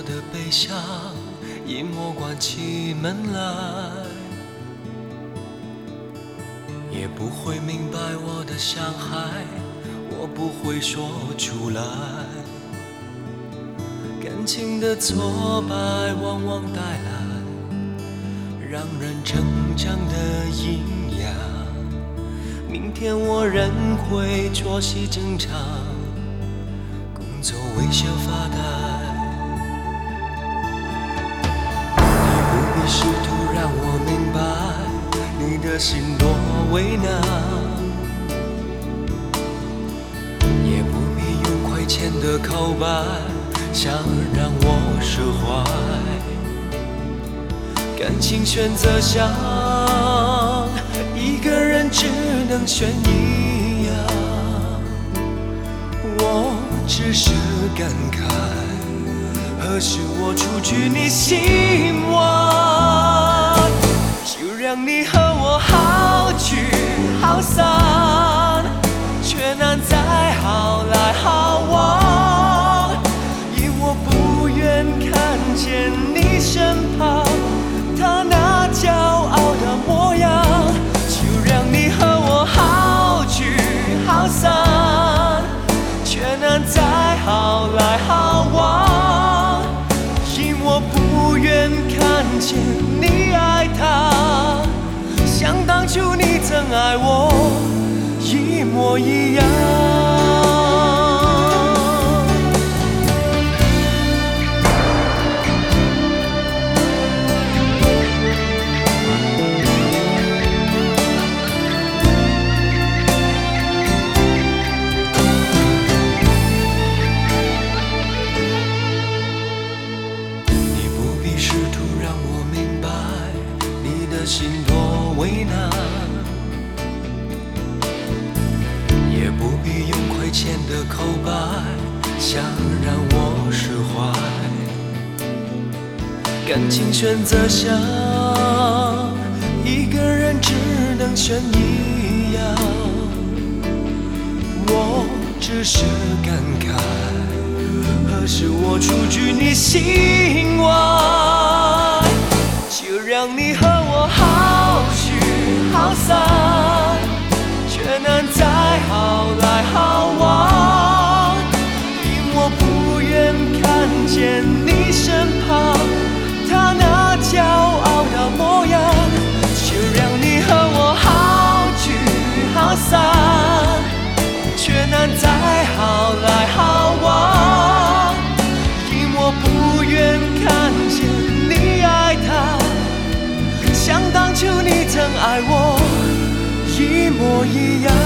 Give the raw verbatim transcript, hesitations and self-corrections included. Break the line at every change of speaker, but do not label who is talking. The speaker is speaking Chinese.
的悲伤，隐没关起门来，也不会明白我的伤害，我不会说出来。感情的挫败往往带来让人成长的阴阳，明天我仍会作息正常，工作微笑发呆。你不必试图让我明白你的心多为难，也不必用亏欠的口白想让我释怀。感情选择上，一个人只能选一样。我只是感慨，何时我出去你心外？就让你和我好聚好散，却难再好来好往。因我不愿看见你身旁他那骄傲的模样，就让你和我好聚好散，却难再好来好往。因我不愿看见你爱他，像当初你曾爱我一模一样。心多为难，也不必用亏欠的口白想让我释怀。感情选择上，一个人只能选一样。我只是感慨，何时我出居你心外？就让你和我好聚好散，却难再好来好往。因我不愿看见你身旁他那骄傲的模样。就让你和我好聚好散，却难再好来好往。因我不愿看见你爱他，像当初你曾爱我一模一样。